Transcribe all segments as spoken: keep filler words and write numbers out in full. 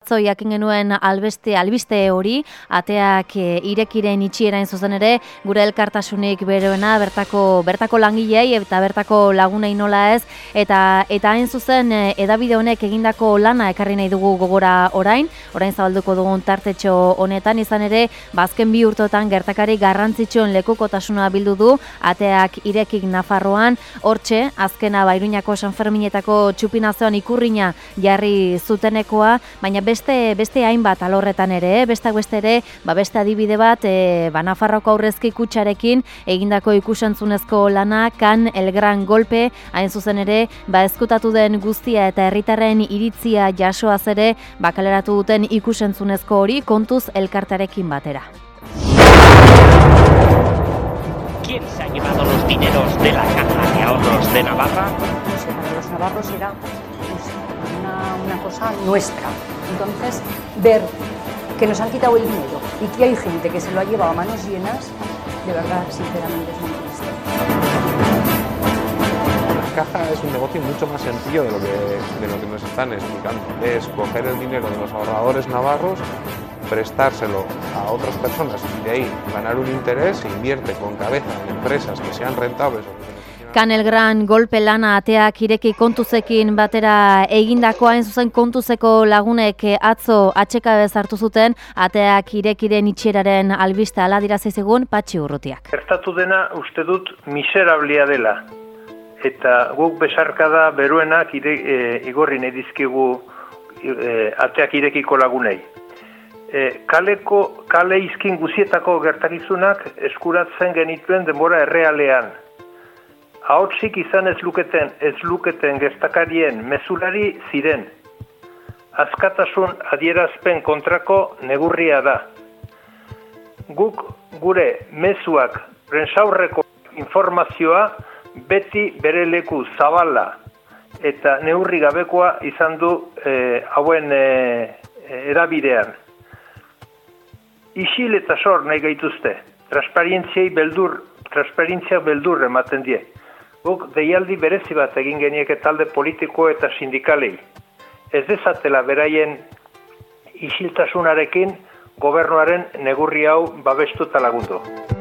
atzo jakin genuen albiste, albiste hori, ateak irekiren itxierain zuzen ere, gure elkartasunik beroena, bertako, bertako langilei eta bertako lagunei nola ez, eta eta hain zuzen edabide honek egindako lana ekarri nahi dugu gogora orain, orain zabalduko dugun tartetxo honetan, izan ere, bazken bi urtotan gertakari garrantzitsuen lekukotasuna bildu du, ateak irekik Nafarroan, hortxe, azkena Iruñako San Ferminetako txupinazioan ikurrina jarri zutenekoa, baina beste beste hainbat alorretan ere, bestak beste ere, ba beste adibide bat, e, ba Nafarroko aurrezki kutxarekin egindako ikusentzunezko lana, kan el gran golpe, hain zuzen ere, ba ezkutatu den guztia eta herritarren iritzia jasoaz ere, ba kaleratu duten ikusentzunezko hori kontuz elkartarekin batera. ¿Quién se ha llevado los dineros de la Caja de Ahorros de Navarra? No sé, para los navarros era pues, una, una cosa nuestra. Entonces, ver que nos han quitado el dinero y que hay gente que se lo ha llevado a manos llenas, de verdad, sinceramente, es muy triste. La Caja es un negocio mucho más sencillo de lo que, de lo que nos están explicando. Es coger el dinero de los ahorradores navarros, prestárselo a otras personas y de ahí ganar un interés, se invierte con cabeza en empresas que sean rentables. Kan el gran golpe lana ateak ireki kontuzekin batera egindakoa, hain zuzen kontuzeko lagunek atzo atxekabez hartu zuten, ateak irekiren itxieraren albiste ala dirazizigun Patxi Urrutiak. Gertatu dena uste dut miserablia dela, eta guk besarkada beruenak ire, e, igorri nahi dizkigu e, ateak irekiko lagunei. E, kaleko, kale izkin guzietako gertakizunak eskuratzen genituen denbora errealean. Ahotsik izan ez luketen, ez luketen gertakarien mezulari ziren. Askatasun adierazpen kontrako negurria da. Guk gure mezuak prentsaurreko informazioa beti bere leku zabala eta neurri gabekoa izan du e, hauen e, erabidean. Isil eta sor nahi gaituzte, transparentziai beldur, transparentzia beldur ematen die. Guk deialdi berezi bat egin genieke talde politiko eta sindikalei. Ez dezatela beraien isiltasunarekin gobernuaren negurri hau babestu eta lagundu.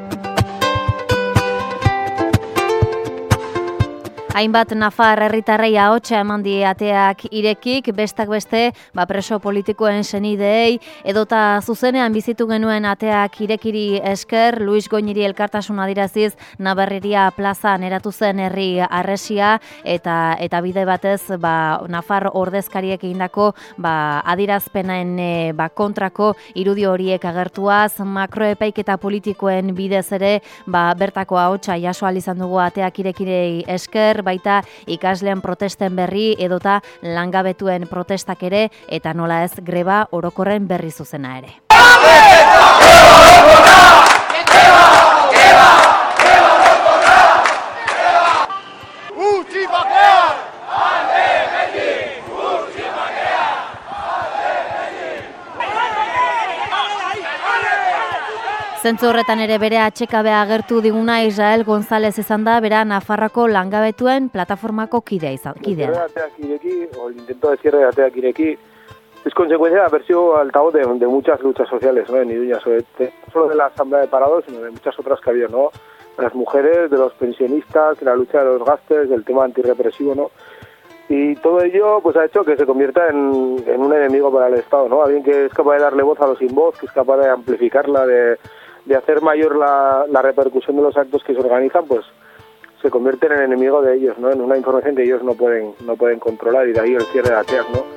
Hainbat Nafar herritarrei ahotsa eman die ateak irekik, bestak beste ba preso politikoen senideei, edota zuzenean bizitu genuen ateak irekiri esker, Luis Goñiri elkartasuna adiraziz Nabarreria plazan eratu zen herri harresia, eta eta bide batez ba Nafar ordezkariek egindako ba adirazpenen e, ba kontrako irudi horiek agertuaz, makroepaiketa politikoen bidez ere ba bertako ahotsa jaso ahal izan dugu ateak irekirei esker, baita ikasleen protesten berri edota langabetuen protestak ere, eta nola ez greba orokorren berri zuzena ere. Zentzu horretan ere bere atxekabea agertu diguna Israel González izan da, bera Nafarroko langabetuen plataformako kidea izan. Kidea da. Ateak ireki, o el intento de cierre de ateak ireki, es consecuencia de haber sido altavoz de, de muchas luchas sociales, ¿no? En Iruña, sobre, no solo de la Asamblea de Parados, sino de muchas otras que ha habido, ¿no? De las mujeres, de los pensionistas, de la lucha de los gastes, del tema antirrepresivo, ¿no? Y todo ello pues ha hecho que se convierta en, en un enemigo para el Estado, ¿no? Alguien que es capaz de darle voz a los sin voz, que es capaz de amplificarla, de de hacer mayor la, la repercusión de los actos que se organizan, pues se convierten en enemigo de ellos, ¿no? En una información que ellos no pueden no pueden controlar, y de ahí el cierre de ateak, ¿no?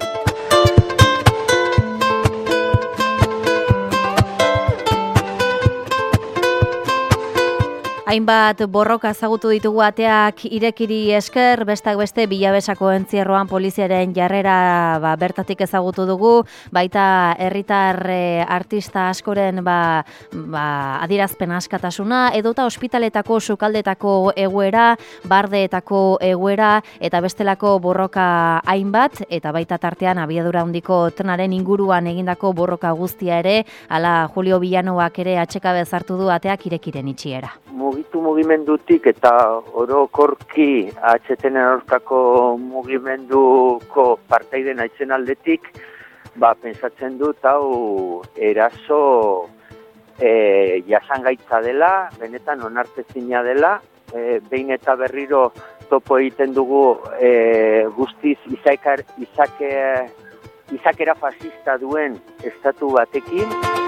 Hainbat borroka ezagutu ditugu ateak irekiri esker, bestak beste Bilabesako entzierroan poliziaren jarrera ba, bertatik ezagutu dugu, baita herritar e, artista askoren ba, ba, adirazpen askatasuna, edota ospitaletako sukaldetako egoera, bardeetako egoera, eta bestelako borroka hainbat, eta baita tartean abiadura handiko trenaren inguruan egindako borroka guztia ere, ala Julio Villanoak ere atxekabez hartu du ateak irekiren itxiera. Mugitu mugimendutik eta orokorki H T N aurkako mugimenduko partaide naizen aldetik, ba, pentsatzen dut, hau, eraso e, jasangaitza dela, benetan onartezina dela, e, behin eta berriro topo egiten dugu e, guztiz izakar, izake, izakera fascista duen estatu batekin.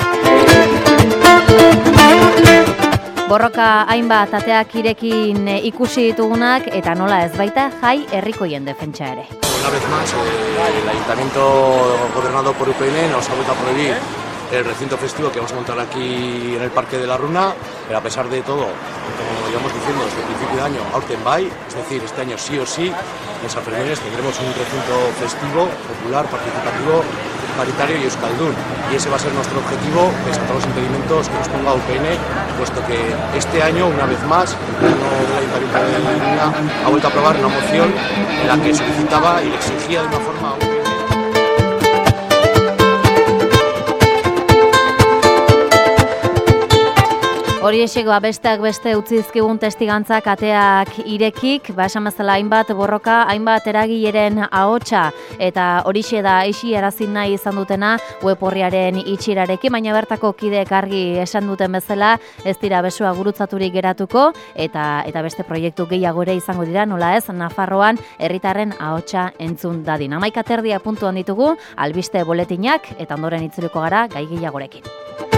Borroka hainbat ateak irekin ikusi ditugunak eta nola ez baita jai herrikoien defentsa ere. Una vez más, eh, el ayuntamiento gobernado por U P N nos ha vuelto a prohibir el recinto festivo que vamos a montar aquí en el Parque de la Runa, pero a pesar de todo, como llevamos diciendo desde el principio de año, aurten bai, es decir, este año sí o sí, en San Fermines tendremos un recinto festivo, popular, participativo, paritario y euskaldun, y ese va a ser nuestro objetivo, pese a todos los impedimentos que nos ponga U P N, puesto que este año, una vez más, el pleno del Ayuntamiento de La Runa ha vuelto a aprobar una moción en la que solicitaba y le exigía de una forma a U P N. Hori esegoa besteak beste utzizkigun testigantzak ateak irekik, ba esan bezala hainbat borroka, hainbat eragileren ahotsa eta horixe da eixi arazin nahi izan dutena web orriaren itxirarekin, baina bertako kideek argi esan duten bezala ez dira besua gurutzaturik geratuko eta eta beste proiektu gehiago ere izango dira, nola ez, Nafarroan herritarren ahotsa entzun dadin. Hamaika terdia puntuan ditugu, albiste boletinak eta ondoren itzuliko gara gai gehiagorekin.